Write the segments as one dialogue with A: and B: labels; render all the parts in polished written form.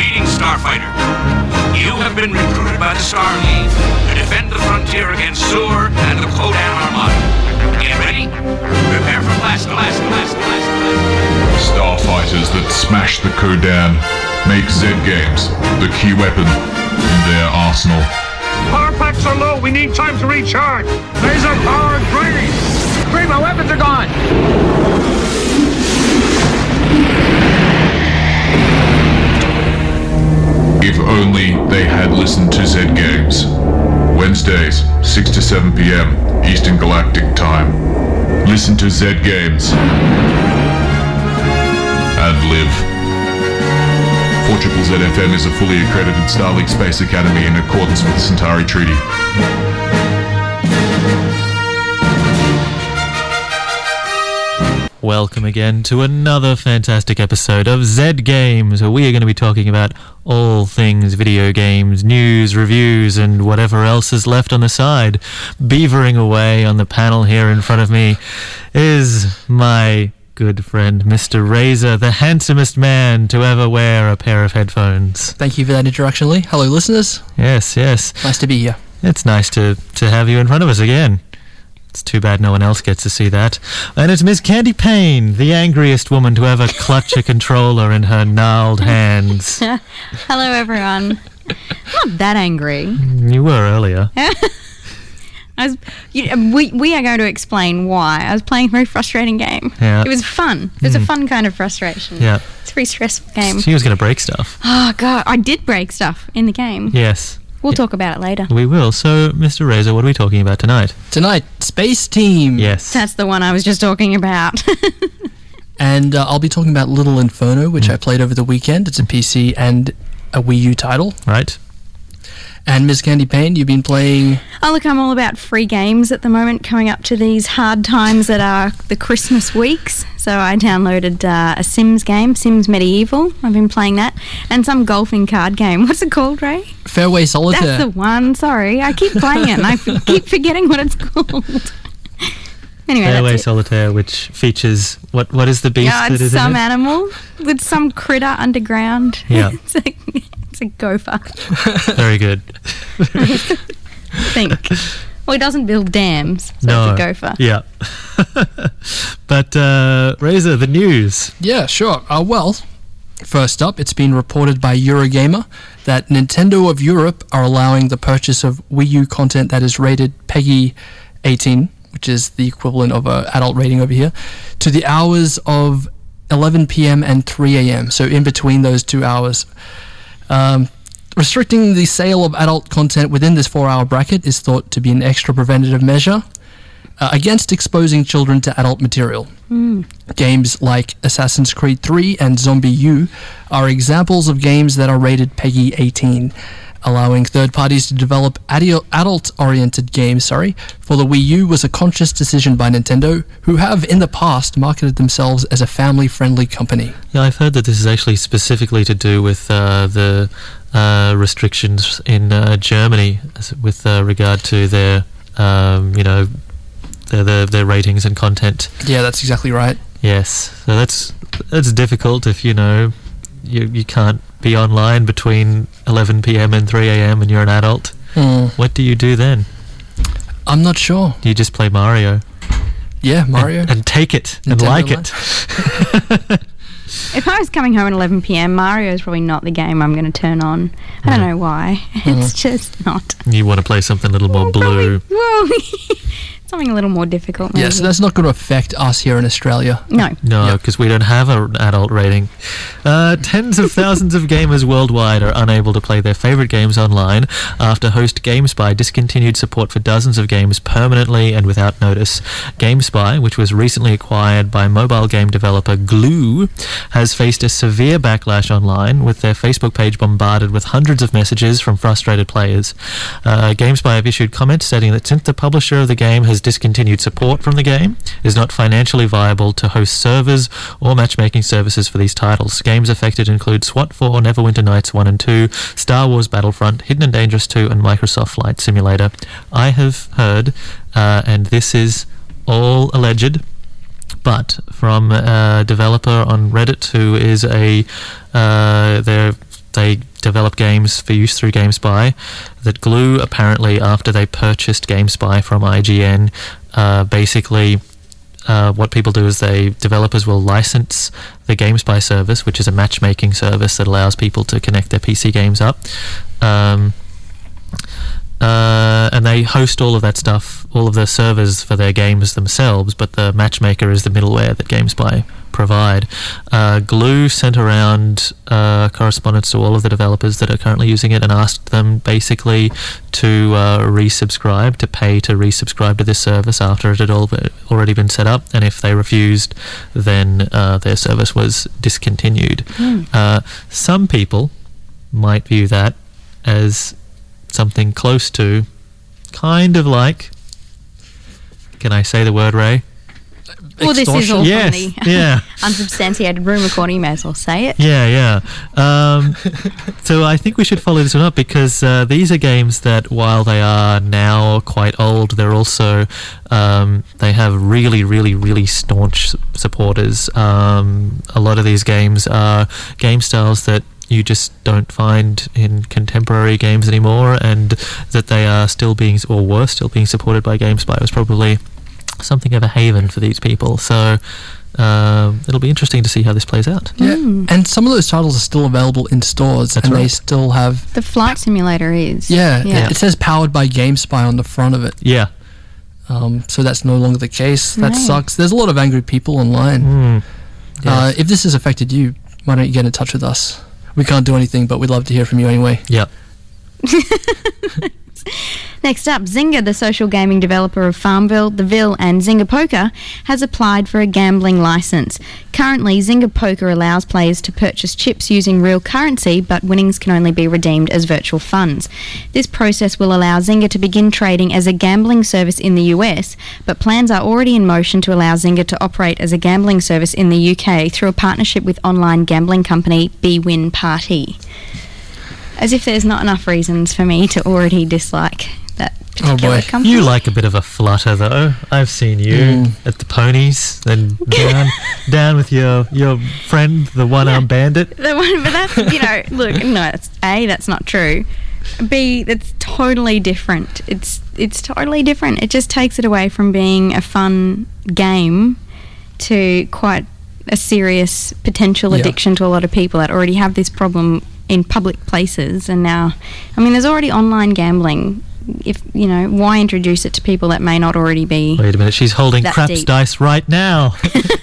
A: Greetings, Starfighter. You have been recruited by the Star League to defend the frontier against Sur and the Kodan Armada. Get ready? Prepare for blast.
B: Starfighters that smash the Kodan make Z Games the key weapon in their arsenal.
C: Power packs are low. We need time to recharge. Laser powered grenade.
D: Great, my weapons are gone.
B: If only they had listened to Z Games. Wednesdays, 6 to 7 p.m. Eastern Galactic Time. Listen to Z Games. And live. 4ZZZ FM is a fully accredited Starlink Space Academy in accordance with the Centauri Treaty.
E: Welcome again to another fantastic episode of Z Games, where we are going to be talking about all things video games, news, reviews, and whatever else is left on the side. Beavering away on the panel here in front of me is my good friend, Mr. Razor, the handsomest man to ever wear a pair of headphones.
F: Thank you for that introduction, Lee. Hello, listeners.
E: Yes.
F: Nice to be here.
E: It's nice to have you in front of us again. It's too bad no one else gets to see that. And it's Miss Candy Payne, the angriest woman to ever clutch a controller in her gnarled hands.
G: Hello, everyone. I'm not that angry.
E: You were earlier.
G: We are going to explain why. I was playing a very frustrating game.
E: Yeah.
G: It was fun. It was a fun kind of frustration.
E: Yeah.
G: It's a very stressful game.
E: She was going to break stuff.
G: Oh, God. I did break stuff in the game.
E: Yes.
G: We'll talk about it later.
E: We will. So, Mr. Razor, what are we talking about tonight?
F: Tonight, Space Team.
E: Yes.
G: That's the one I was just talking about.
F: And I'll be talking about Little Inferno, which I played over the weekend. It's a PC and a Wii U title.
E: Right.
F: And Miss Candy Payne, you've been playing...
G: Oh, look, I'm all about free games at the moment, coming up to these hard times that are the Christmas weeks. So I downloaded a Sims game, Sims Medieval. I've been playing that. And some golfing card game. What's it called, Ray?
F: Fairway Solitaire.
G: That's the one. Sorry. I keep playing it and I keep forgetting what it's called. Anyway,
E: Fairway
G: that's it.
E: Solitaire, which features... What is the beast that
G: It's
E: is
G: some
E: in it?
G: animal with some critter underground.
E: Yeah.
G: It's a gopher.
E: Very good.
G: I think. Well, he doesn't build dams, so
E: No.
G: it's a gopher.
E: Yeah. But, Razor, the news.
F: Yeah, sure. Well, first up, it's been reported by Eurogamer that Nintendo of Europe are allowing the purchase of Wii U content that is rated PEGI 18, which is the equivalent of an adult rating over here, to the hours of 11 p.m. and 3 a.m., so in between those 2 hours. Restricting the sale of adult content within this 4-hour bracket is thought to be an extra preventative measure against exposing children to adult material. Games like Assassin's Creed 3 and Zombie U are examples of games that are rated PEGI 18, allowing third parties to develop adult-oriented games, for the Wii U was a conscious decision by Nintendo, who have in the past marketed themselves as a family-friendly company.
E: Yeah, I've heard that this is actually specifically to do with the restrictions in Germany with regard to their, their ratings and content.
F: Yeah, that's exactly right.
E: Yes, so that's difficult if you can't be online between 11 p.m. and 3 a.m. and you're an adult. What do you do then?
F: I'm not sure.
E: Do you just play Mario?
F: Yeah, Mario.
E: And take it and
F: Nintendo
E: like
F: Life.
E: it.
G: If I was coming home at 11 p.m, Mario is probably not the game I'm going to turn on. I don't know why. It's just not.
E: You want to play something a little more blue.
G: Something a little more difficult, maybe.
F: Yeah, so that's not going to affect us here in Australia.
G: No.
E: No, because we don't have an adult rating. Tens of thousands of gamers worldwide are unable to play their favourite games online after host GameSpy discontinued support for dozens of games permanently and without notice. GameSpy, which was recently acquired by mobile game developer Glue, has faced a severe backlash online, with their Facebook page bombarded with hundreds of messages from frustrated players. GameSpy have issued comments stating that since the publisher of the game has discontinued support from the game, it is not financially viable to host servers or matchmaking services for these titles. Games affected include SWAT 4, Neverwinter Nights 1 and 2, Star Wars Battlefront, Hidden and Dangerous 2, and Microsoft Flight Simulator. I have heard, and this is all alleged, but from a developer on Reddit who is they develop games for use through GameSpy. That Glue, apparently, after they purchased GameSpy from IGN, basically what people do is developers will license the GameSpy service, which is a matchmaking service that allows people to connect their PC games up. And they host all of that stuff, all of the servers for their games themselves, but the matchmaker is the middleware that GameSpy provide. Glue sent around correspondence to all of the developers that are currently using it and asked them basically to resubscribe, to pay to resubscribe to this service after it had already been set up, and if they refused, then their service was discontinued. Some people might view that as something close to, kind of like, can I say the word, Ray?
G: Well, this is all
E: Yes,
G: from the
E: yeah.
G: unsubstantiated rumour corner. You may as well say it.
E: Yeah. So I think we should follow this one up because these are games that, while they are now quite old, they're also they have really, really, really staunch supporters. A lot of these games are game styles that you just don't find in contemporary games anymore, and that they are still being, or were still being, supported by GameSpy was probably something of a haven for these people. So it'll be interesting to see how this plays out.
F: Yeah, and some of those titles are still available in stores,
E: That's
F: and they
E: right.
F: still have...
G: The Flight Simulator is.
F: Yeah, it says powered by GameSpy on the front of it.
E: Yeah.
F: So that's no longer the case. That
G: Right.
F: sucks. There's a lot of angry people online.
E: Yes.
F: If this has affected you, why don't you get in touch with us? We can't do anything, but we'd love to hear from you anyway.
E: Yep.
G: Next up, Zynga, the social gaming developer of Farmville, The Ville and Zynga Poker, has applied for a gambling license. Currently, Zynga Poker allows players to purchase chips using real currency, but winnings can only be redeemed as virtual funds. This process will allow Zynga to begin trading as a gambling service in the US, but plans are already in motion to allow Zynga to operate as a gambling service in the UK through a partnership with online gambling company bwin Party. As if there's not enough reasons for me to already dislike that particular
F: boy.
G: company.
E: You like a bit of a flutter, though. I've seen you at the ponies, then down with your friend, the one-armed bandit.
G: The one, but that's, look, no, that's not true. B, that's totally different. It's totally different. It just takes it away from being a fun game to quite a serious potential addiction to a lot of people that already have this problem in public places. And now, there's already online gambling. Why introduce it to people that may not already be?
E: Wait a minute, she's holding
G: that
E: craps
G: deep.
E: dice right now.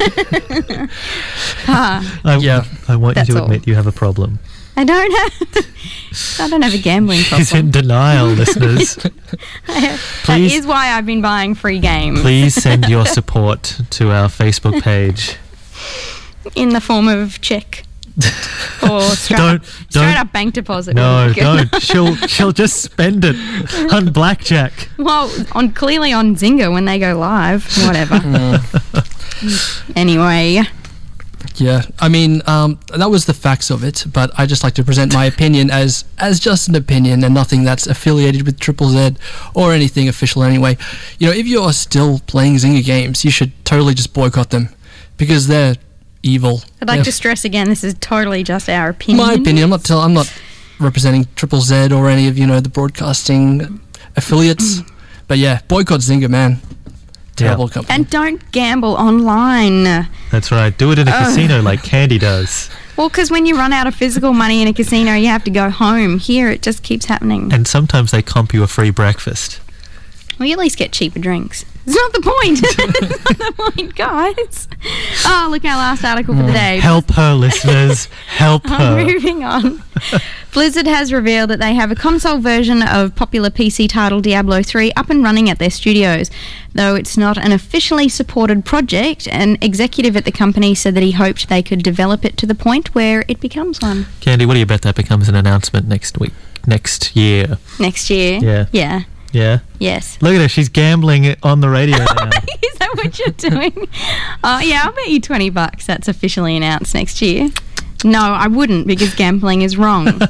E: I want you
G: That's
E: to
G: all.
E: admit you have a problem.
G: I don't have a gambling problem.
E: She's in denial, listeners.
G: That
E: Please-
G: is why I've been buying free games.
E: Please send your support to our Facebook page.
G: In the form of check. Or straight
E: Don't-
G: up bank deposit.
E: No,
G: would be good.
E: don't. She'll just spend it on blackjack.
G: Well, clearly on Zynga when they go live. Whatever. Anyway.
F: Yeah, that was the facts of it, but I just like to present my opinion as just an opinion and nothing that's affiliated with Triple Z or anything official anyway. If you're still playing Zynga games, you should totally just boycott them because they're evil.
G: I'd like to stress again, this is totally just our opinion.
F: My opinion. I'm not representing Triple Z or any of the broadcasting affiliates, but yeah, boycott Zynga, man. Terrible company.
G: And don't gamble online.
E: That's right. Do it in a casino like Candy does.
G: Well, because when you run out of physical money in a casino, you have to go home. Here, it just keeps happening.
E: And sometimes they comp you a free breakfast.
G: Well, you at least get cheaper drinks. It's not the point. It's not the point, guys. Oh, look, our last article for the day.
E: Help her, listeners. Help her.
G: Moving on. Blizzard has revealed that they have a console version of popular PC title Diablo 3 up and running at their studios. Though it's not an officially supported project, an executive at the company said that he hoped they could develop it to the point where it becomes one.
E: Candy, what do you bet that becomes an announcement next year?
G: Next year?
E: Yeah.
G: Yeah.
E: Yeah?
G: Yes.
E: Look at her. She's gambling on the radio now.
G: Is that what you're doing? Yeah, I'll bet you $20 that's officially announced next year. No, I wouldn't because gambling is wrong.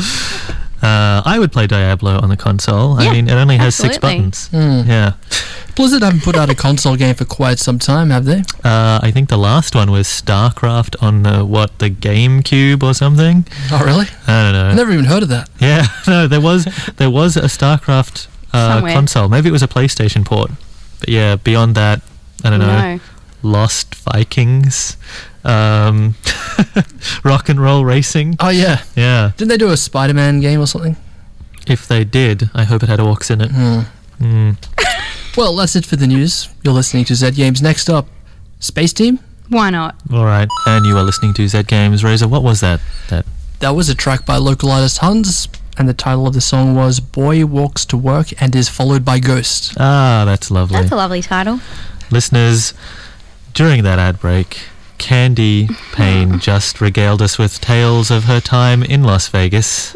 E: I would play Diablo on the console.
G: Yeah,
E: it only has 6
G: absolutely.
E: buttons. Yeah.
F: Blizzard haven't put out a console game for quite some time, have they?
E: I think the last one was StarCraft on the GameCube or something.
F: Oh, really?
E: I don't know.
F: I never even heard of that.
E: Yeah, no, there was a StarCraft
G: Somewhere.
E: console. Maybe it was a PlayStation port. But yeah, beyond that, I don't know.
G: No.
E: Lost Vikings, Rock and Roll Racing.
F: Oh, yeah.
E: Yeah,
F: Didn't they do a Spider-Man game or something?
E: if they did, I hope it had orcs in it.
F: Well, that's it for the news. You're listening to Z Games. Next up, Space Team.
G: Why not?
E: All right, and you are listening to Z Games. Razor, what was that?
F: That was a track by local artist Hans, and the title of the song was Boy Walks to Work and is Followed by Ghost.
E: Ah, that's lovely.
G: That's a lovely title.
E: Listeners, during that ad break, Candy Payne just regaled us with tales of her time in Las Vegas,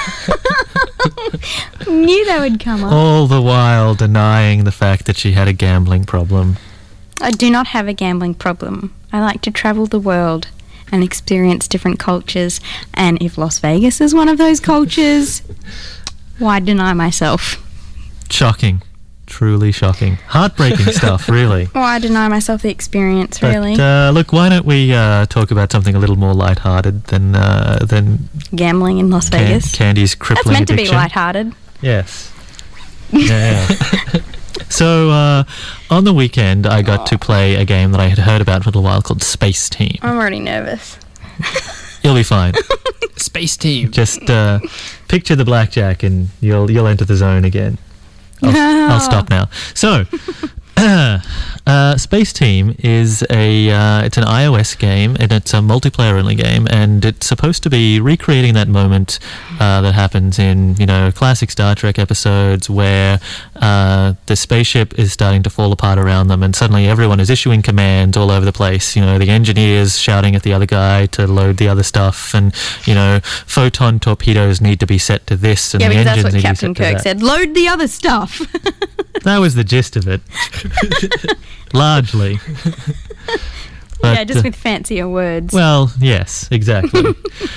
G: Knew they would come up.
E: all the while denying the fact that she had a gambling problem.
G: I do not have a gambling problem. I like to travel the world and experience different cultures. And if Las Vegas is one of those cultures, why deny myself?
E: Shocking. Truly shocking. Heartbreaking stuff, really.
G: Why deny myself the experience, really?
E: But, look, why don't we talk about something a little more lighthearted than
G: Gambling in Las Vegas.
E: Candy's
G: That's
E: crippling
G: meant to be
E: addiction.
G: lighthearted.
E: Yes. Yeah. So, on the weekend, I got to play a game that I had heard about for a little while called Space Team.
G: I'm already nervous.
E: You'll be fine.
F: Space Team.
E: Just picture the blackjack and you'll enter the zone again. I'll stop now. So, Space Team is it's an iOS game, and it's a multiplayer only game, and it's supposed to be recreating that moment that happens in classic Star Trek episodes where the spaceship is starting to fall apart around them, and suddenly everyone is issuing commands all over the place. The engineers shouting at the other guy to load the other stuff, and photon torpedoes need to be set to this, and
G: Yeah,
E: the
G: because that's
E: engines
G: what
E: need to be
G: Captain
E: set to
G: Kirk
E: that.
G: said. Load the other stuff.
E: That was the gist of it. Largely.
G: Yeah, just
E: But,
G: with fancier words.
E: well, yes, exactly.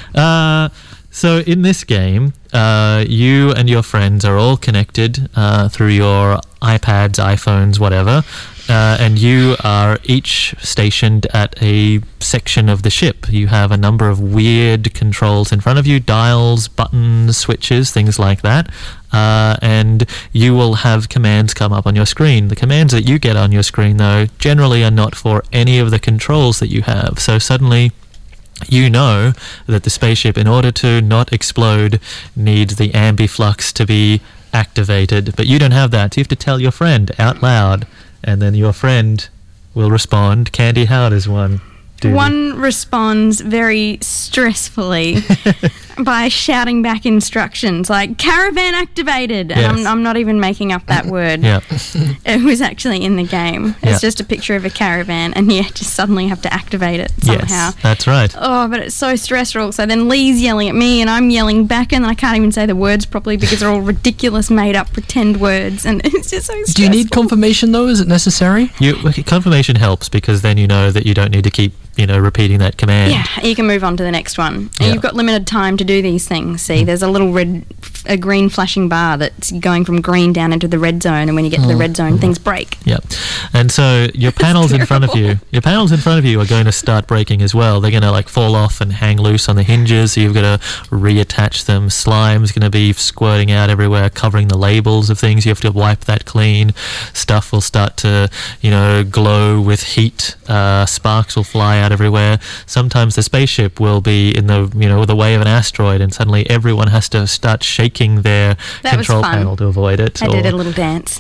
E: So in this game, you and your friends are all connected through your iPads, iPhones, whatever, and you are each stationed at a section of the ship. You have a number of weird controls in front of you, dials, buttons, switches, things like that. And you will have commands come up on your screen. The commands that you get on your screen, though, generally are not for any of the controls that you have. So suddenly you know that the spaceship, in order to not explode, needs the ambiflux to be activated. But you don't have that. So you have to tell your friend out loud, and then your friend will respond. Candy, how does one do that?
G: One responds very stressfully by shouting back instructions like caravan activated, and
E: Yes.
G: I'm not even making up that word.
E: Yeah.
G: It was actually in the game.
E: Yeah.
G: It's just a picture of a caravan, and you just suddenly have to activate it somehow.
E: Yes, that's right.
G: Oh, but it's so stressful. So then Lee's yelling at me, and I'm yelling back, and I can't even say the words properly because they're all ridiculous, made-up, pretend words, and it's just so stressful.
F: Do you need confirmation, though? Is it necessary?
E: Confirmation helps, because then you know that you don't need to keep repeating that command.
G: Yeah, you can move on to the next one. And
E: Yeah.
G: you've got limited time to do these things. See, there's a little a green flashing bar that's going from green down into the red zone, and when you get to the red zone, things break.
E: Yep. And so your panels in front of you, are going to start breaking as well. They're going to fall off and hang loose on the hinges. So you've got to reattach them. Slime's going to be squirting out everywhere, covering the labels of things. You have to wipe that clean. Stuff will start to, glow with heat. Sparks will fly out everywhere. Sometimes the spaceship will be in the way of an asteroid, and suddenly everyone has to start shaking their
G: That was
E: control
G: fun.
E: panel to avoid it.
G: I did a little dance.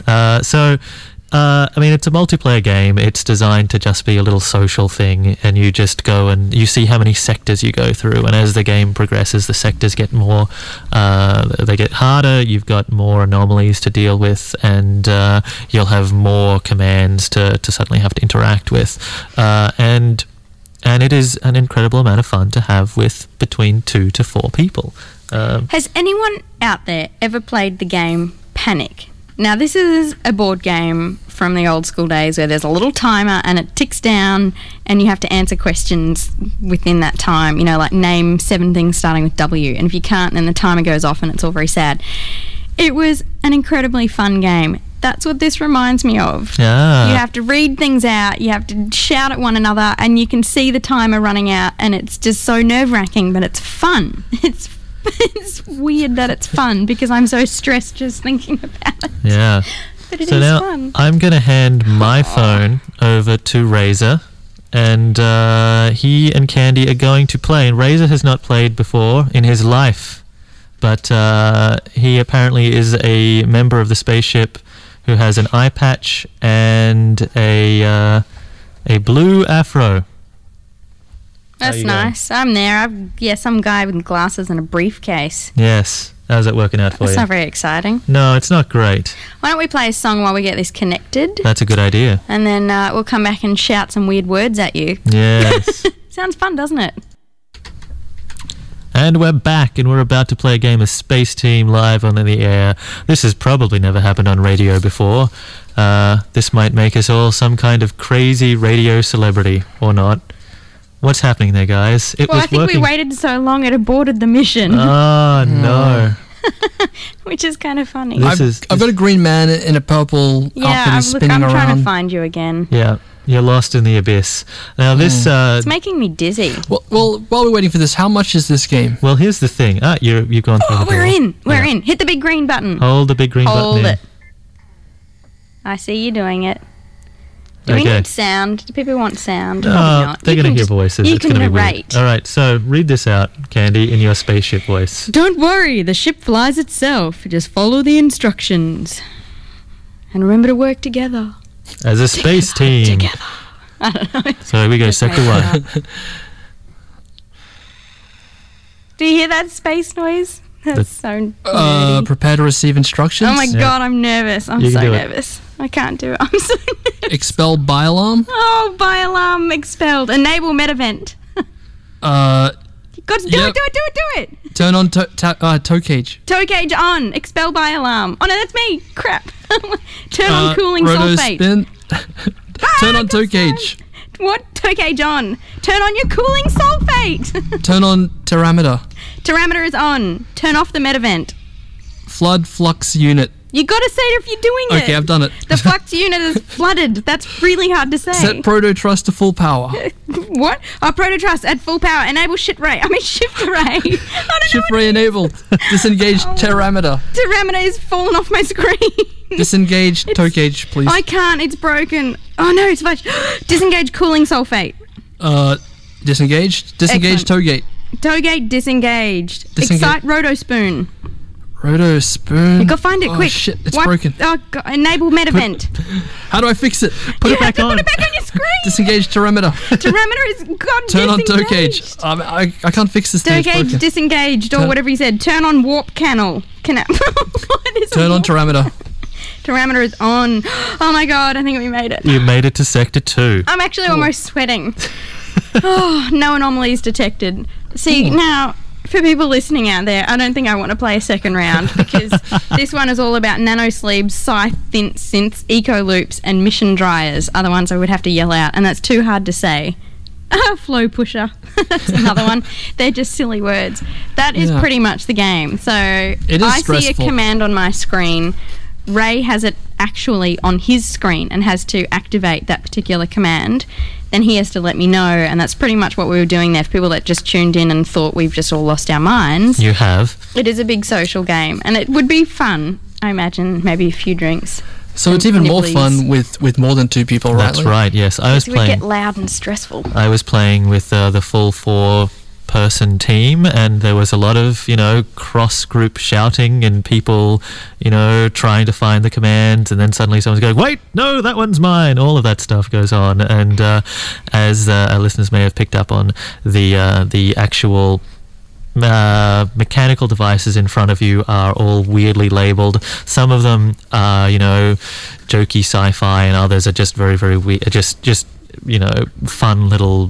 E: It's a multiplayer game. It's designed to just be a little social thing, and you just go and you see how many sectors you go through, and as the game progresses, the sectors get more, they get harder, you've got more anomalies to deal with, and you'll have more commands to suddenly have to interact with. And it is an incredible amount of fun to have with between 2 to 4 people.
G: Has anyone out there ever played the game Panic? Now, this is a board game from the old school days where there's a little timer and it ticks down and you have to answer questions within that time. Like name 7 things starting with W. And if you can't, then the timer goes off and it's all very sad. It was an incredibly fun game. That's what this reminds me of.
E: Ah.
G: You have to read things out, you have to shout at one another, and you can see the timer running out, and it's just so nerve-wracking, but it's fun. It's weird that it's fun because I'm so stressed just thinking about it.
E: Yeah.
G: But it
E: So
G: is
E: now
G: fun.
E: I'm going to hand my phone over to Razor, and he and Candy are going to play. And Razor has not played before in his life, but he apparently is a member of the spaceship who has an eye patch and a blue afro.
G: That's
E: you going?
G: nice. I'm there. Some guy with glasses and a briefcase.
E: Yes. How's that working out for
G: That's
E: you?
G: not very exciting.
E: No, it's not great.
G: Why don't we play a song while we get this connected?
E: That's a good idea.
G: And then we'll come back and shout some weird words at you.
E: Yes.
G: Sounds fun, doesn't it?
E: And we're back, and we're about to play a game of Space Team live on the air. This has probably never happened on radio before. This might make us all some kind of crazy radio celebrity, or not. What's happening there, guys? It
G: Well,
E: was
G: I think
E: working.
G: we waited so long it aborted the mission,
E: Oh, no.
G: which is kind of funny.
E: This
F: I've got a green man in a purple outfit
G: yeah,
F: who's
G: look,
F: spinning
G: I'm trying
F: around.
G: to find you again.
E: Yeah, you're lost in the abyss. Now, this...
G: It's making me dizzy.
F: Well, while we're waiting for this, how much is this game?
E: well, here's the thing. You've gone through
G: Oh,
E: the door.
G: we're in. We're
E: Yeah.
G: in. Hit the big green button.
E: Hold the big green
G: Hold
E: button in.
G: it. I see you doing it. Do we
E: Okay.
G: need sound? Do people want sound? Probably
E: Oh,
G: not.
E: they're
G: You
E: going to
G: can
E: hear
G: just-
E: voices.
G: You
E: It's
G: can
E: going to be
G: narrate.
E: weird. All right, so read this out, Candy, in your spaceship voice.
G: Don't worry, the ship flies itself. Just follow the instructions. And remember to work together.
E: As a space team.
G: Together. I don't know.
E: So here we go, Sector
G: make
E: 1.
G: that Do you hear that space noise? That's so nerdy.
F: Prepare to receive instructions.
G: Oh my god, I'm nervous. I'm
E: You can
G: so
E: do it.
G: nervous. I can't do it. I'm so nervous.
F: Expel by alarm.
G: Oh, by alarm expelled. Enable med event. Got to do
F: Yep.
G: it, do it.
F: Turn on tow cage.
G: Tow cage on. Expel by alarm. Oh no, that's me. Crap. Turn on cooling
F: roto
G: sulfate.
F: spin. Turn on
G: I
F: tow
G: got
F: cage.
G: What? Tow cage on. Turn on your cooling sulfate.
F: Turn on thermometer.
G: Thermometer is on. Turn off the med event.
F: Flood flux unit.
G: You got to say it if you're doing it.
F: Okay, I've done it.
G: The flux unit is flooded. That's really hard to say.
F: Set proto truss to full power.
G: What? Oh, prototrust at full power. Enable shift ray. Shift ray. I don't
F: Shift
G: know what
F: ray enabled. Disengage thermometer.
G: Thermometer is fallen off my screen.
F: Disengage tow cage, please.
G: I can't. It's broken. Oh no, it's fudge. Disengage cooling sulfate.
F: Disengaged. Disengage
G: Excellent.
F: tow gate.
G: Tow gate disengaged.
F: Disengage.
G: Excite roto spoon.
F: Roto spoon.
G: Go find it
F: Oh,
G: quick.
F: shit, it's
G: What?
F: broken.
G: Oh, God. Enable med event.
F: How do I fix it?
E: Put
G: You
E: it back
G: have to
E: on.
G: put it back on your screen.
F: Disengage thermometer.
G: Thermometer is gone.
F: Turn on tow cage.
G: disengaged.
F: I can't fix this
G: Tow
F: thing. It's
G: cage
F: broken.
G: disengaged, or
F: Turn-
G: whatever he said. Turn on warp canal. What is a
F: Turn on
G: warp?
F: thermometer.
G: Thermometer is on. Oh my god, I think we made it.
E: You made it to Sector 2.
G: I'm actually almost sweating. Oh, no anomalies detected. See, now, for people listening out there, I don't think I want to play a second round because this one is all about nanosleeves, scythe, synths, eco loops, and mission dryers. Other ones I would have to yell out, and that's too hard to say. Flow pusher. That's another one. They're just silly words. That is
F: Yeah.
G: pretty much the game. So
F: It is
G: I see a
F: stressful.
G: command on my screen. Ray has it actually on his screen and has to activate that particular command. Then he has to let me know, and that's pretty much what we were doing there. For people that just tuned in and thought we've just all lost our minds,
E: You have.
G: it is a big social game, and it would be fun. I imagine maybe a few drinks.
F: So it's
G: and
F: even more
G: nibblies.
F: fun with more than two people, right?
E: That's right, yes. I was
G: It would get
E: playing
G: loud and stressful.
E: I was playing with the full 4-person team, and there was a lot of, cross-group shouting and people, trying to find the commands, and then suddenly someone's going, wait, no, that one's mine. All of that stuff goes on, and as our listeners may have picked up on, the actual mechanical devices in front of you are all weirdly labelled. Some of them are, jokey sci-fi, and others are just very, very weird. Just fun little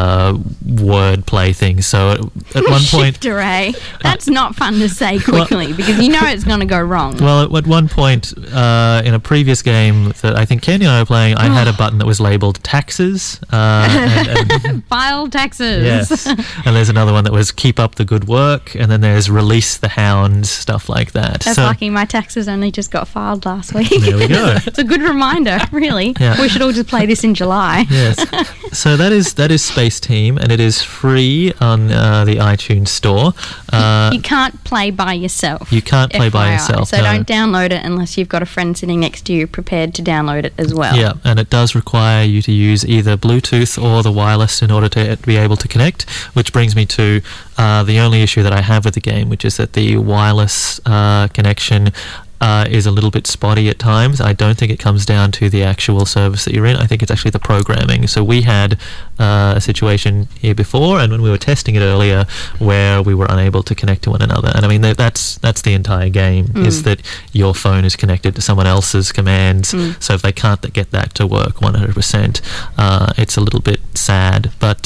E: word play things. So at one point,
G: Shift array. That's not fun to say quickly because you know it's going to go wrong.
E: well, at one point in a previous game that I think Kenny and I were playing, I had a button that was labelled taxes. And
G: File taxes.
E: yes, and there's another one that was keep up the good work, and then there's release the hound, stuff like that.
G: That's
E: so,
G: lucky. My taxes only just got filed last week.
E: There we go.
G: It's a good reminder, really.
E: Yeah.
G: We should all just play this in July.
E: Yes. So that is Space Team, and it is free on the iTunes store.
G: You can't play by yourself.
E: You can't play by
G: FYI.
E: yourself,
G: So
E: no.
G: don't download it unless you've got a friend sitting next to you prepared to download it as well.
E: Yeah, and it does require you to use either Bluetooth or the wireless in order to be able to connect, which brings me to the only issue that I have with the game, which is that the wireless connection is a little bit spotty at times. I don't think it comes down to the actual service that you're in. I think it's actually the programming. So we had a situation here before, and when we were testing it earlier, where we were unable to connect to one another. And I mean, that's the entire game, is that your phone is connected to someone else's commands. So if they can't get that to work 100%, it's a little bit sad. But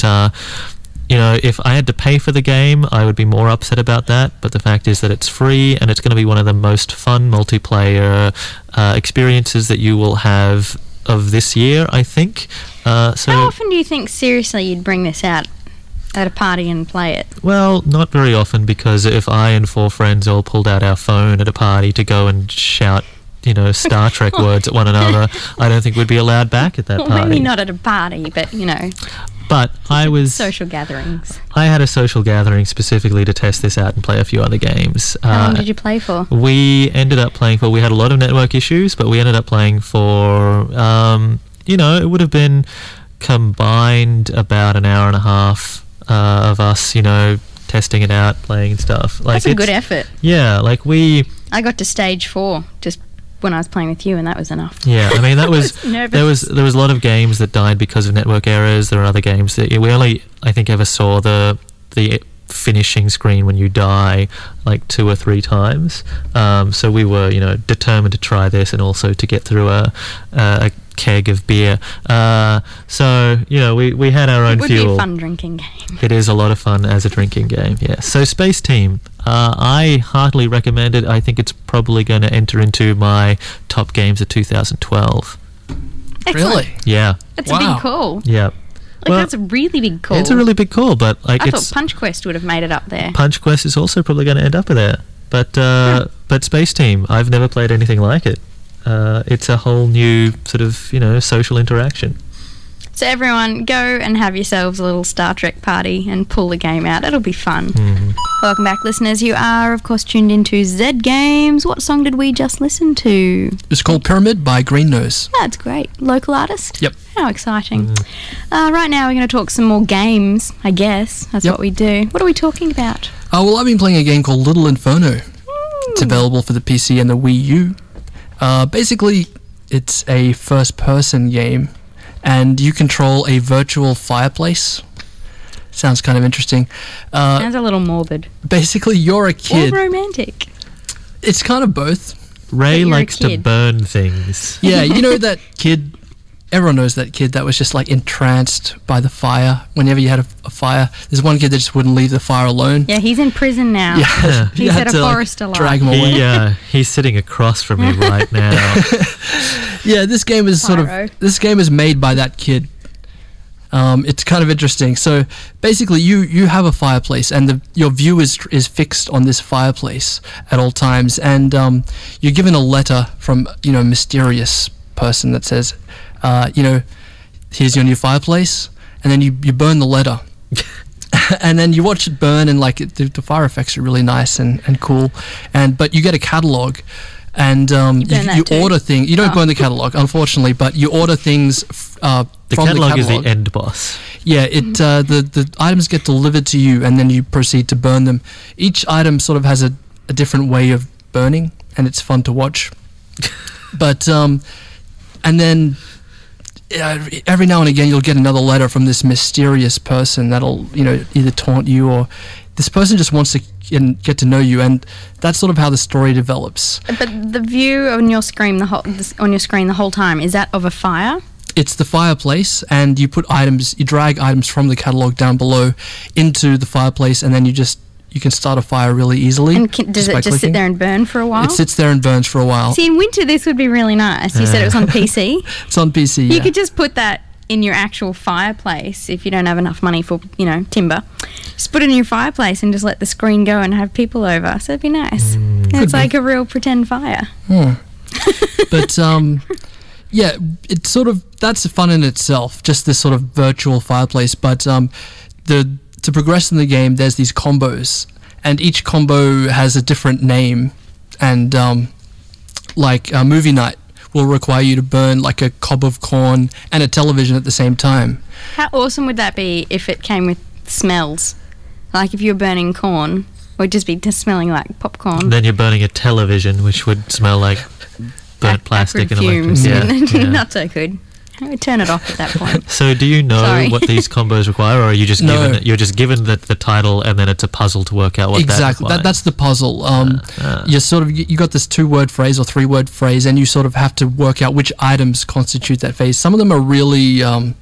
E: if I had to pay for the game, I would be more upset about that. But the fact is that it's free, and it's going to be one of the most fun multiplayer experiences that you will have of this year, I think.
G: How often do you think seriously you'd bring this out at a party and play it?
E: Well, not very often, because if I and 4 friends all pulled out our phone at a party to go and shout Star Trek words at one another, I don't think we'd be allowed back at that
G: Well,
E: party.
G: maybe not at a party, but
E: But
G: social gatherings.
E: I had a social gathering specifically to test this out and play a few other games.
G: How long did you play for?
E: We ended up playing for, we had a lot of network issues, but we ended up playing for, it would have been combined about an hour and a half of us, testing it out, playing and stuff.
G: That's a good effort.
E: Yeah,
G: I got to stage 4 just when I was playing with you, and that was enough.
E: Yeah, I mean, that was
G: nervous.
E: there was a lot of games that died because of network errors. There were other games that we only, I think, ever saw the finishing screen when you die like 2 or 3 times. So we were, determined to try this and also to get through a keg of beer. So we had our own
G: It would
E: fuel.
G: be a fun drinking game.
E: It is a lot of fun as a drinking game, yeah. So Space Team, I heartily recommend it. I think it's probably going to enter into my top games of 2012.
G: Excellent.
F: Really?
E: Yeah,
G: That's
F: Wow.
G: a big call.
E: yeah.
G: That's a really big call.
E: It's a really big call, but
G: I thought
E: it's
G: Punch Quest would have made it up there.
E: Punch Quest is also probably going to end up there. But Space Team, I've never played anything like it. It's a whole new sort of social interaction.
G: So everyone, go and have yourselves a little Star Trek party and pull the game out. It'll be fun. Welcome back, listeners. You are, of course, tuned into Z Games. What song did we just listen to?
F: It's called Pyramid by Green Nose.
G: That's great. Local artist?
F: Yep.
G: How exciting. Right now we're going to talk some more games, I guess. That's
F: Yep.
G: what we do. What are we talking about?
F: Well, I've been playing a game called Little Inferno. It's available for the PC and the Wii U. Basically, it's a first-person game, and you control a virtual fireplace. Sounds kind of interesting.
G: Sounds a little morbid.
F: Basically, you're a kid.
G: Or romantic.
F: It's kind of both.
E: Ray
G: you're a
E: likes to
G: kid.
E: burn things.
F: Yeah, you know that kid. Everyone knows that kid that was just like entranced by the fire. Whenever you had a fire, there's one kid that just wouldn't leave the fire alone.
G: Yeah, he's in prison now.
F: Yeah,
G: He set a forest alight.
F: drag him away.
E: He's sitting across from me right now.
F: Yeah, this game is
G: Pyro.
F: this game is made by that kid. It's kind of interesting. So basically, you have a fireplace, and your view is fixed on this fireplace at all times, and you're given a letter from a mysterious person that says, here's your new fireplace, and then you burn the letter. And then you watch it burn, and the fire effects are really nice and cool, but you get a catalog, and
G: burn that
F: you
G: too?
F: order things. You don't burn the catalog, unfortunately, but you order things
E: The
F: from
E: catalog
F: the
E: is
F: catalog.
E: the end boss.
F: Yeah, the items get delivered to you, and then you proceed to burn them. Each item sort of has a different way of burning, and it's fun to watch. But and then every now and again you'll get another letter from this mysterious person that'll either taunt you, or this person just wants to get to know you, and that's sort of how the story develops.
G: But the view on your screen the whole time, is that of a fire?
F: it's the fireplace, and you drag items from the catalog down below into the fireplace, and then you can start a fire really easily.
G: And does it just sit there and burn for a while?
F: It sits there and burns for a while.
G: See, in winter this would be really nice. You said it was on PC.
F: It's on PC.
G: You could just put that in your actual fireplace if you don't have enough money for, timber. Just put it in your fireplace and just let the screen go and have people over. So it'd be nice. It's like a real pretend fire.
F: But yeah, it's sort of, that's fun in itself, just this sort of virtual fireplace. But to progress in the game, there's these combos, and each combo has a different name. And like movie night will require you to burn like a cob of corn and a television at the same time.
G: How awesome would that be if it came with smells? Like if you were burning corn, it would just be smelling like popcorn.
E: Then you're burning a television, which would smell like burnt plastic and electricity.
G: Yeah. Not so good. I would turn it off at that point.
E: So do you know what these combos require, or are you just given the title and then it's a puzzle to work out what that requires?
F: That's the puzzle. You got this 2-word phrase or 3-word phrase, and you sort of have to work out which items constitute that phrase. Some of them are really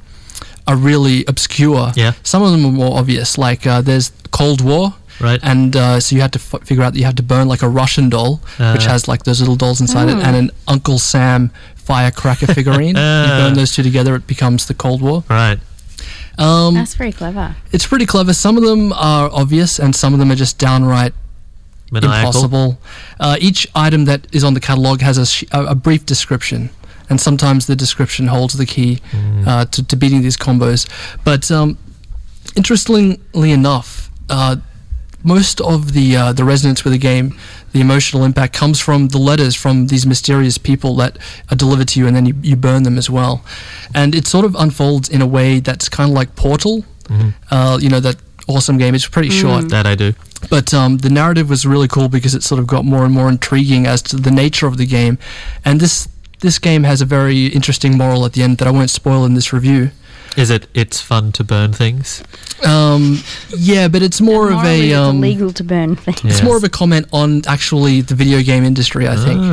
F: obscure.
E: Yeah.
F: Some of them are more obvious. Like there's Cold War.
E: Right.
F: And so you had to figure out that you have to burn like a Russian doll, which has like those little dolls inside it, and an Uncle Sam firecracker figurine. You burn those two together, it becomes the Cold War.
E: Right.
G: That's very clever.
F: It's pretty clever. Some of them are obvious, and some of them are just downright impossible. Each item that is on the catalog has a brief description, and sometimes the description holds the key to beating these combos. But interestingly enough, most of the resonance with the game, the emotional impact, comes from the letters from these mysterious people that are delivered to you, and then you burn them as well. And it sort of unfolds in a way that's kind of like Portal. That awesome game. It's pretty short.
E: That I do.
F: But the narrative was really cool because it sort of got more and more intriguing as to the nature of the game. And this game has a very interesting moral at the end that I won't spoil in this review.
E: Is it? It's fun to burn things.
F: Yeah, but it's more of a
G: it's illegal to burn things.
F: It's more of a comment on actually the video game industry, I think.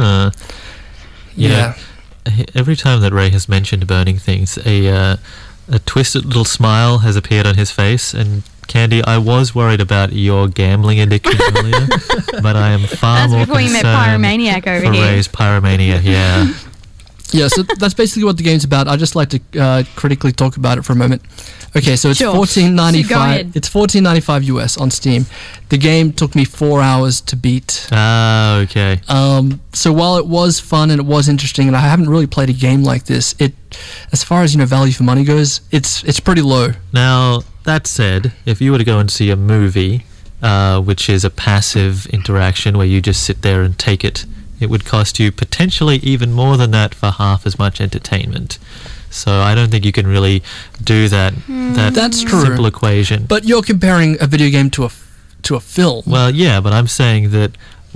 E: Yeah. Every time that Ray has mentioned burning things, a twisted little smile has appeared on his face. And Candy, I was worried about your gambling addiction earlier, but I am far more concerned. That's before you met Pyromaniac over here. Ray's Pyromania, yeah.
F: Yeah, so that's basically what the game's about. I'd just like to critically talk about it for a moment. Okay, so it's $14.95. It's $14.95 US on Steam. The game took me 4 hours to beat.
E: Okay.
F: So while it was fun and it was interesting, and I haven't really played a game like this, as far as value for money goes, it's pretty low.
E: Now that said, if you were to go and see a movie, which is a passive interaction where you just sit there and take it, it would cost you potentially even more than that for half as much entertainment. So I don't think you can really do that
F: That's true.
E: Simple equation.
F: But you're comparing a video game to a film.
E: Well, yeah, but I'm saying that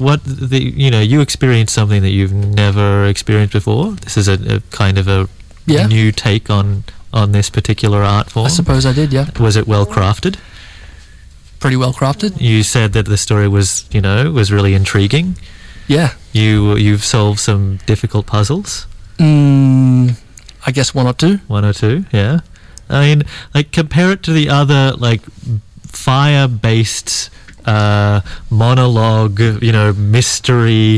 E: you experience something that you've never experienced before. This is a kind of a new take on this particular art form.
F: I suppose I did, yeah.
E: Was it well crafted?
F: Pretty well crafted.
E: You said that the story was really intriguing.
F: Yeah.
E: You've solved some difficult puzzles?
F: I guess one or two.
E: One or two, yeah. I mean, like, compare it to the other, like, fire-based monologue, mystery,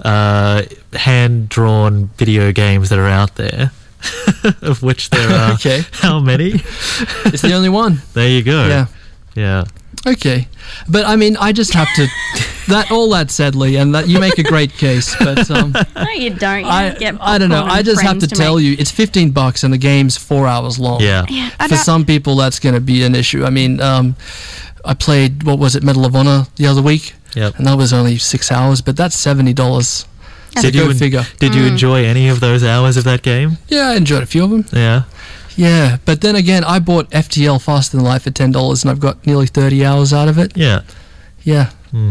E: hand-drawn video games that are out there, of which there are how many?
F: It's the only one.
E: There you go. Yeah.
F: Okay, but I mean, I just have to. All that sadly, and that you make a great case, but
G: no, you don't.
F: I don't know. I just have to tell you, it's $15 and the game's 4 hours long.
E: Yeah.
F: For some people, that's going to be an issue. I mean, I played Medal of Honor the other week, and that was only 6 hours, but that's $70.
E: Did you enjoy any of those hours of that game?
F: Yeah, I enjoyed a few of them.
E: Yeah.
F: Yeah, but then again, I bought FTL Faster Than Light for $10, and I've got nearly 30 hours out of it.
E: Yeah.
F: Yeah.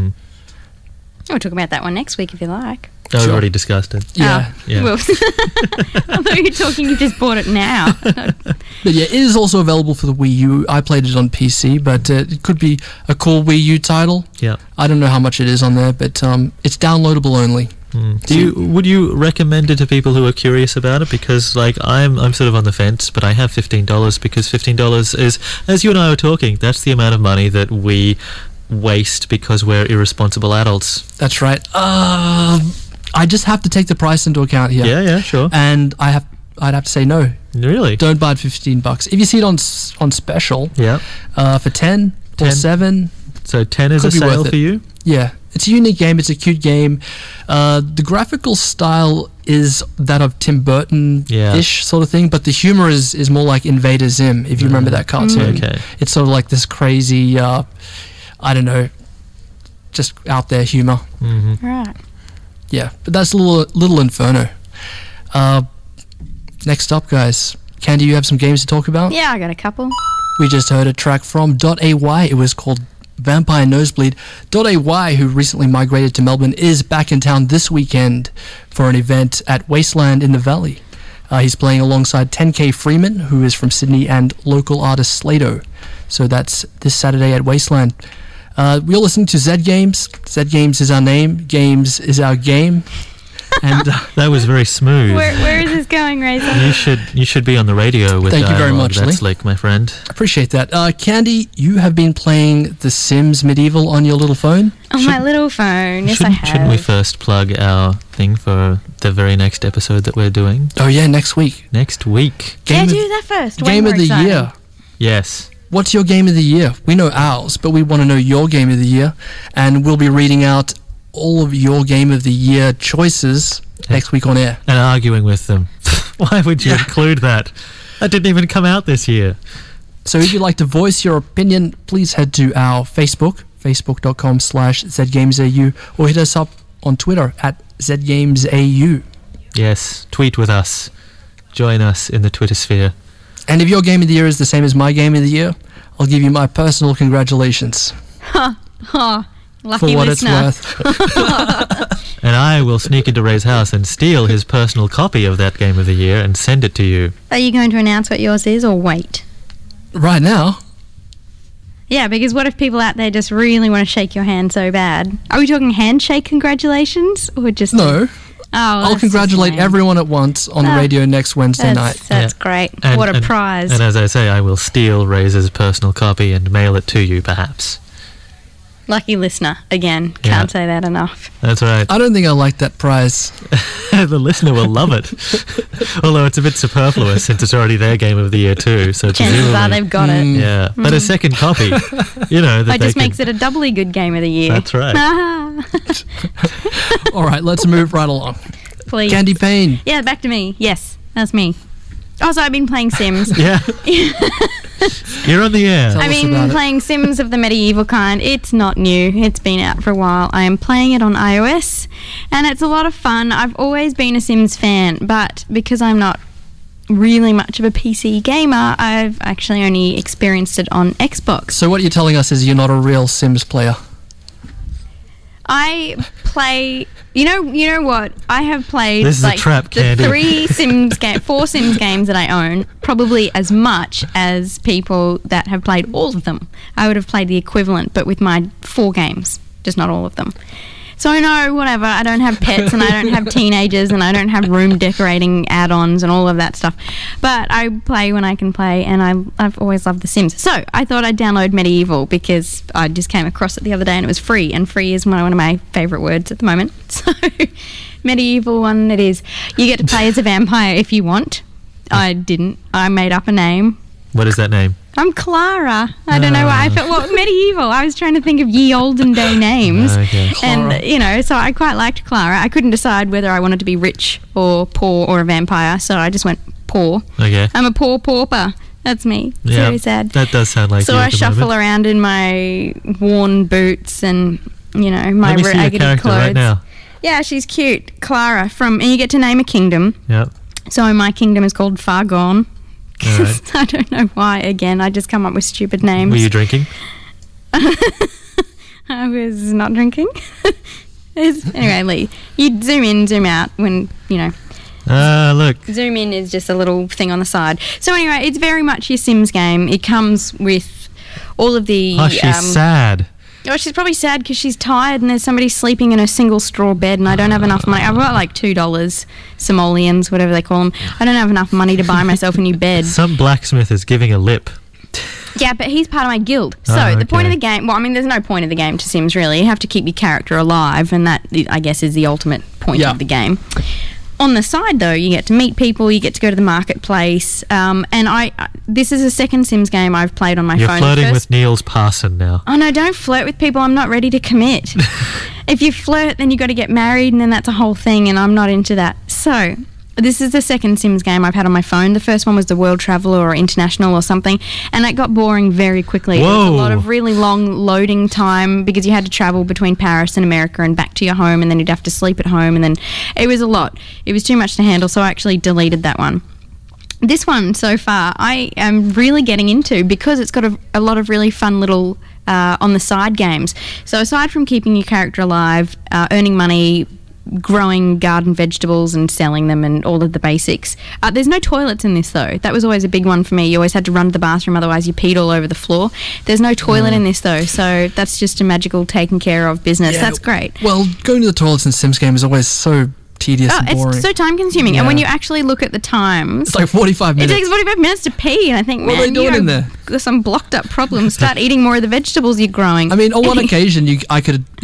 G: We'll talk about that one next week if you like.
E: Oh, we already discussed it.
F: Yeah.
G: Well, although you're talking, you just bought it now.
F: But yeah, it is also available for the Wii U. I played it on PC, but it could be a cool Wii U title.
E: Yeah.
F: I don't know how much it is on there, but it's downloadable only.
E: Would you recommend it to people who are curious about it? Because like I'm sort of on the fence, but I have $15 because $15 is, as you and I were talking, that's the amount of money that we waste because we're irresponsible adults.
F: That's right. I just have to take the price into account here.
E: Yeah, sure.
F: And I'd have to say no.
E: Really?
F: Don't buy it for $15. If you see it on special,
E: Yeah.
F: For 10 or 7.
E: So 10 is
F: Could
E: a
F: be
E: sale
F: worth it.
E: for you?
F: Yeah, it's a unique game. It's a cute game. The graphical style is that of Tim Burton-ish sort of thing, but the humor is more like Invader Zim, if you remember that cartoon.
E: Okay.
F: It's sort of like this crazy, I don't know, just out there humor.
G: Right.
F: Yeah, but that's Little Inferno. Next up, guys. Candy, you have some games to talk about?
G: Yeah, I got a couple.
F: We just heard a track from .ay. It was called Vampire Nosebleed. .ay, who recently migrated to Melbourne, is back in town this weekend for an event at Wasteland in the Valley. He's playing alongside 10K Freeman, who is from Sydney, and local artist Slato. So that's this Saturday at Wasteland. We're listening to Z Games. Z Games is our name. Games is our game. And
E: that was very smooth.
G: Where is this going, Razor?
E: You should be on the radio with
F: Thank you very
E: dialogue.
F: much,
E: That's
F: Lee.
E: slick, my friend.
F: appreciate that. Candy, you have been playing The Sims Medieval on your little phone?
G: On my little phone. Yes, I have.
E: Shouldn't we first plug our thing for the very next episode that we're doing?
F: Oh yeah, next week.
E: Next week.
G: Yeah, do that first. Way
F: Game
G: more
F: of the
G: exciting.
F: year.
E: Yes.
F: What's your game of the year? We know ours, but we want to know your game of the year, and we'll be reading out all of your game of the year choices next week on air.
E: And arguing with them. Why would you include that? That didn't even come out this year.
F: So if you'd like to voice your opinion, please head to our Facebook, facebook.com/ZGamesAU, or hit us up on Twitter at ZGamesAU.
E: Yes, tweet with us. Join us in the Twitter sphere.
F: And if your game of the year is the same as my game of the year, I'll give you my personal congratulations.
G: Lucky
F: for what
G: listener.
F: it's worth.
E: And I will sneak into Ray's house and steal his personal copy of that game of the year and send it to you.
G: Are you going to announce what yours is or wait?
F: Right now,
G: Yeah, because what if people out there just really want to shake your hand so bad? Are we talking handshake congratulations or just...
F: no.
G: Oh,
F: I'll
G: that's
F: congratulate
G: just lame.
F: everyone at once on the
G: Ah,
F: radio next Wednesday night.
G: That's
E: Yeah.
G: great.
E: And-
G: what a
E: and-
G: prize.
E: And as I say, I will steal Ray's personal copy and mail it to you, perhaps.
G: Lucky listener. Again,
E: Yeah.
G: can't say that enough.
E: That's right.
F: I don't think I like that prize.
E: The listener will love it. Although it's a bit superfluous since it's already their game of the year too. So
G: Chances are
E: presumably-
G: they've got it.
E: Yeah, but a second copy, you know, that
G: It
E: they
G: just makes
E: can,
G: it a doubly good game of the year.
E: That's right.
F: All right, let's move right along.
G: Please.
F: Candy Payne.
G: Yeah, back to me. Yes, that's me. Also, I've been playing Sims.
E: Yeah. You're on the air.
F: Tell
G: I've
F: us
G: been
F: about it.
G: playing Sims of the medieval kind. It's not new. It's been out for a while. I am playing it on iOS, and it's a lot of fun. I've always been a Sims fan, but because I'm not really much of a PC gamer, I've actually only experienced it on Xbox.
F: So what you're telling us is you're not a real Sims player.
G: I play. You know what? I have played
E: This is a
G: like
E: trap,
G: the
E: Candy.
G: 4 Sims games that I own, probably as much as people that have played all of them. I would have played the equivalent, but with my 4 games, just not all of them. So no, whatever. I don't have pets, and I don't have teenagers, and I don't have room decorating add-ons and all of that stuff. But I play when I can play, and I've always loved The Sims. So I thought I'd download Medieval because I just came across it the other day, and it was free. And free is one of my favourite words at the moment. So Medieval one it is. You get to play as a vampire if you want. I didn't. I made up a name.
E: What is that name?
G: I'm Clara. I don't know why I felt medieval. I was trying to think of ye olden day names.
E: Okay.
F: Clara.
G: And you know, so I quite liked Clara. I couldn't decide whether I wanted to be rich or poor or a vampire, so I just went poor.
E: Okay.
G: I'm a poor pauper. That's me. It's
E: Yeah,
G: very sad.
E: that does sound like
G: So
E: you
G: I
E: at the
G: shuffle
E: moment.
G: around in my worn boots and my
E: Let me see your
G: raggedy
E: character
G: clothes.
E: right now.
G: Yeah, she's cute. Clara and you get to name a kingdom.
E: Yep.
G: So my kingdom is called Far Gone.
E: All right.
G: I don't know why. Again, I just come up with stupid names.
E: Were you drinking?
G: I was not drinking. Anyway, Lee, you zoom in, zoom out when,
E: Look.
G: zoom in is just a little thing on the side. So anyway, it's very much your Sims game. It comes with all of the...
E: Oh, she's sad.
G: Oh, she's probably sad because she's tired and there's somebody sleeping in a single straw bed and I don't have enough money. I've got like $2 simoleons, whatever they call them. I don't have enough money to buy myself a new bed.
E: Some blacksmith is giving a lip.
G: Yeah, but he's part of my guild. So the point of the game, well, I mean, there's no point of the game to Sims, really. You have to keep your character alive, and that, I guess, is the ultimate point of the game. On the side, though, you get to meet people, you get to go to the marketplace, and this is the second Sims game I've played on my phone.
E: You're flirting with Niels Parson now.
G: Oh, no, don't flirt with people. I'm not ready to commit. If you flirt, then you got to get married, and then that's a whole thing, and I'm not into that. So this is the second Sims game I've had on my phone. The first one was the World Traveller or International or something, and it got boring very quickly.
E: Whoa.
G: It was a lot of really long loading time because you had to travel between Paris and America and back to your home, and then you'd have to sleep at home, and then it was a lot. It was too much to handle, so I actually deleted that one. This one, so far, I am really getting into because it's got a lot of really fun little on the side games. So aside from keeping your character alive, earning money, growing garden vegetables and selling them and all of the basics. There's no toilets in this, though. That was always a big one for me. You always had to run to the bathroom, otherwise you peed all over the floor. There's no toilet in this, though, so that's just a magical taken care of business. That's great.
F: Well, going to the toilets in Sims game is always so tedious and boring.
G: It's so time consuming, and when you actually look at the times,
F: it's like 45 minutes.
G: It takes 45 minutes to pee, and I think,
F: what are they doing in there?
G: Got some blocked up problems. Start eating more of the vegetables you're growing.
F: I mean, on one occasion, I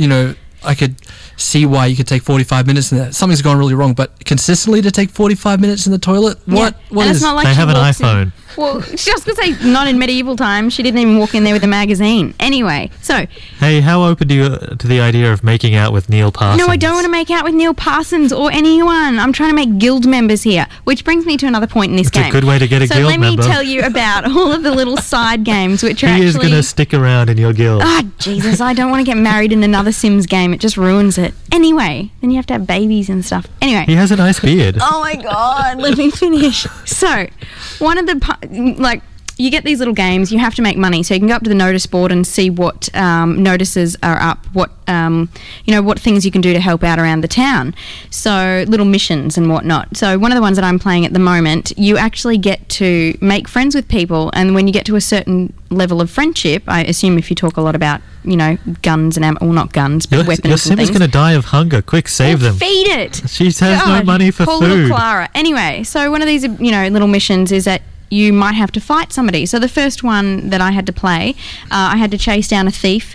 F: could see why you could take 45 minutes in there. Something's gone really wrong, but consistently to take 45 minutes in the toilet? What
G: and
F: is...
G: Not like
E: they have an iPhone.
G: Well, she was going to say, not in medieval times. She didn't even walk in there with a magazine. Anyway, so...
E: Hey, how open are you to the idea of making out with Neil Parsons?
G: No, I don't want to make out with Neil Parsons or anyone. I'm trying to make guild members here, which brings me to another point in this game.
E: It's a good way to get a guild member.
G: So let me tell you about all of the little side games, which are actually...
E: He is going to stick around in your guild.
G: Jesus, I don't want to get married in another Sims game. It just ruins it. Anyway, then you have to have babies and stuff. Anyway.
E: He has a nice beard.
G: Oh my God, let me finish. So, one of the, you get these little games, you have to make money, so you can go up to the notice board and see what notices are up, what what things you can do to help out around the town. So little missions and whatnot. So one of the ones that I'm playing at the moment, you actually get to make friends with people, and when you get to a certain level of friendship, I assume if you talk a lot about, guns and ammo, well, not guns, but weapons
E: your
G: and
E: Sim
G: things.
E: is going to die of hunger. Quick, save them.
G: Feed it!
E: She has no money for
G: poor
E: food.
G: Little Clara. Anyway, so one of these, little missions is that you might have to fight somebody. So the first one that I had to play, I had to chase down a thief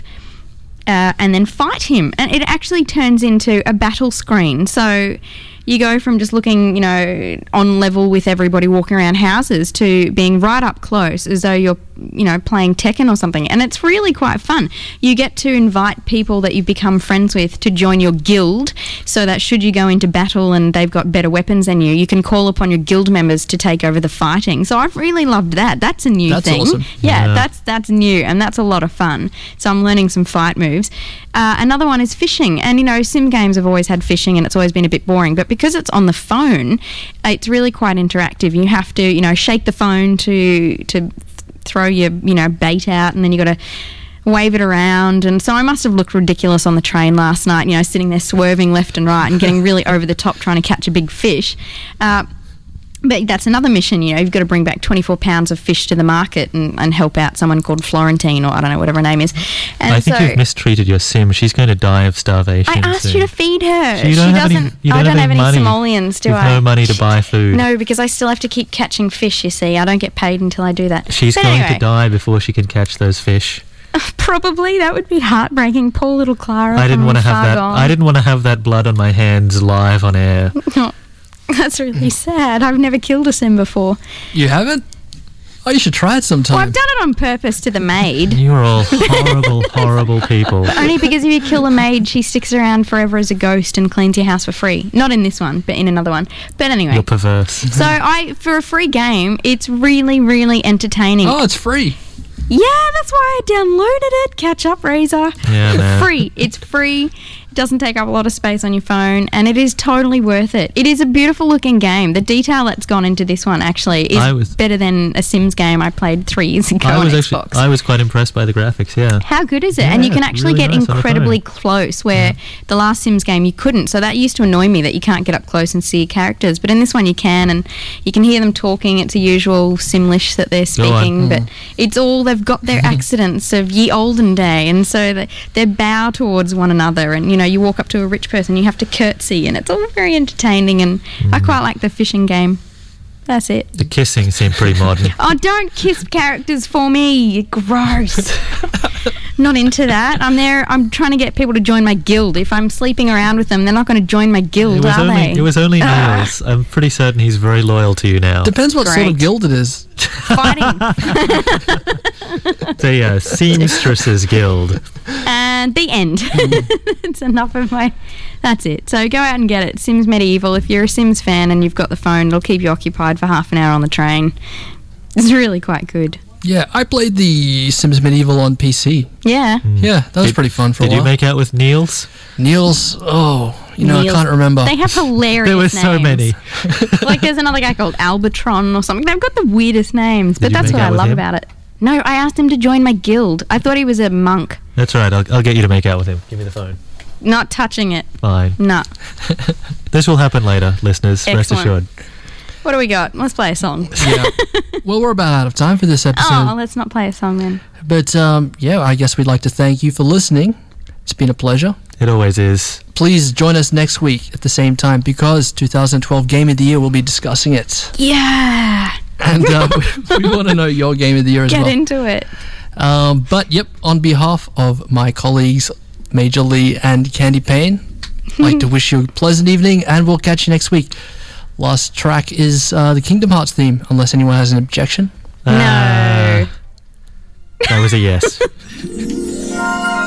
G: and then fight him. And it actually turns into a battle screen. So you go from just looking, on level with everybody walking around houses to being right up close as though you're, playing Tekken or something. And it's really quite fun. You get to invite people that you've become friends with to join your guild, so that should you go into battle and they've got better weapons than you, you can call upon your guild members to take over the fighting. So I've really loved that. That's a new thing.
F: That's awesome.
G: Yeah, that's new, and that's a lot of fun. So I'm learning some fight moves. Another one is fishing. And, sim games have always had fishing and it's always been a bit boring. But because it's on the phone, it's really quite interactive. You have to, shake the phone to throw your, bait out, and then you got to wave it around. And so I must have looked ridiculous on the train last night, sitting there swerving left and right and getting really over the top trying to catch a big fish. But that's another mission, you've got to bring back 24 pounds of fish to the market and help out someone called Florentine, or I don't know, whatever her name is. And
E: I think you've mistreated your Sim. She's going to die of starvation.
G: I asked
E: soon.
G: you to feed her.
E: So you don't have any money.
G: simoleons, do
E: You've
G: I?
E: no money to buy food.
G: No, because I still have to keep catching fish, you see. I don't get paid until I do that.
E: She's going to die before she can catch those fish.
G: Probably. That would be heartbreaking. Poor little Clara.
E: I didn't want to have that.
G: Gone.
E: I didn't want to have that blood on my hands live on air.
G: That's really sad. I've never killed a Sim before.
F: You haven't? Oh, you should try it sometime.
G: Well, I've done it on purpose to the maid.
E: You're all horrible, horrible people.
G: Only because if you kill a maid, she sticks around forever as a ghost and cleans your house for free. Not in this one, but in another one. But anyway.
E: You're perverse.
G: So for a free game, it's really, really entertaining.
F: Oh, it's free.
G: Yeah, that's why I downloaded it. Catch up, Razor.
E: Yeah, man.
G: Free. It's free. free. It doesn't take up a lot of space on your phone, and it is totally worth it. It is a beautiful looking game. The detail that's gone into this one actually is better than a Sims game I played 3 years ago on Xbox.
E: I was quite impressed by the graphics, yeah.
G: How good is it?
E: Yeah,
G: and you can actually
E: really
G: get
E: nice
G: incredibly close, where the last Sims game you couldn't. So that used to annoy me that you can't get up close and see characters. But in this one you can, and you can hear them talking. It's a usual Simlish that they're speaking, but it's all, they've got their accidents of ye olden day, and so they bow towards one another, and you know, you walk up to a rich person, you have to curtsy, and it's all very entertaining, and I quite like the fishing game. That's it.
E: The kissing seemed pretty modern.
G: Oh, don't kiss characters for me. Gross. Not into that. I'm trying to get people to join my guild. If I'm sleeping around with them, they're not going to join my guild, are they?
E: It was only Niels. I'm pretty certain he's very loyal to you now.
F: Depends what sort of guild it is.
G: Fighting.
E: The Seamstresses Guild.
G: And the end. It's enough of my... That's it. So go out and get it. Sims Medieval. If you're a Sims fan and you've got the phone, it'll keep you occupied for half an hour on the train. It's really quite good.
F: Yeah, I played the Sims Medieval on PC.
G: Yeah.
F: Yeah, that was pretty fun for a while.
E: Did you make out with Niels?
F: Niels, I can't remember.
G: They have hilarious
E: There were
G: names.
E: so many.
G: Like there's another guy called Albatron or something. They've got the weirdest names, but
E: Did you
G: that's
E: make
G: what I
E: out with
G: love
E: him?
G: about it. No, I asked him to join my guild. I thought he was a monk.
E: That's right. I'll get you to make out with him. Give me the phone.
G: Not touching it.
E: Fine.
G: No.
E: This will happen later, listeners. Rest
G: Excellent.
E: assured.
G: What do we got? Let's play a song.
F: Yeah. Well, we're about out of time for this episode.
G: Oh, let's not play a song then.
F: But, I guess we'd like to thank you for listening. It's been a pleasure.
E: It always is.
F: Please join us next week at the same time, because 2012 Game of the Year will be discussing it.
G: Yeah.
F: And we want to know your Game of the Year as well.
G: Get into it.
F: On behalf of my colleagues Major Lee and Candy Payne, I'd like to wish you a pleasant evening, and we'll catch you next week. Last track is the Kingdom Hearts theme, unless anyone has an objection.
G: No.
E: That was a yes.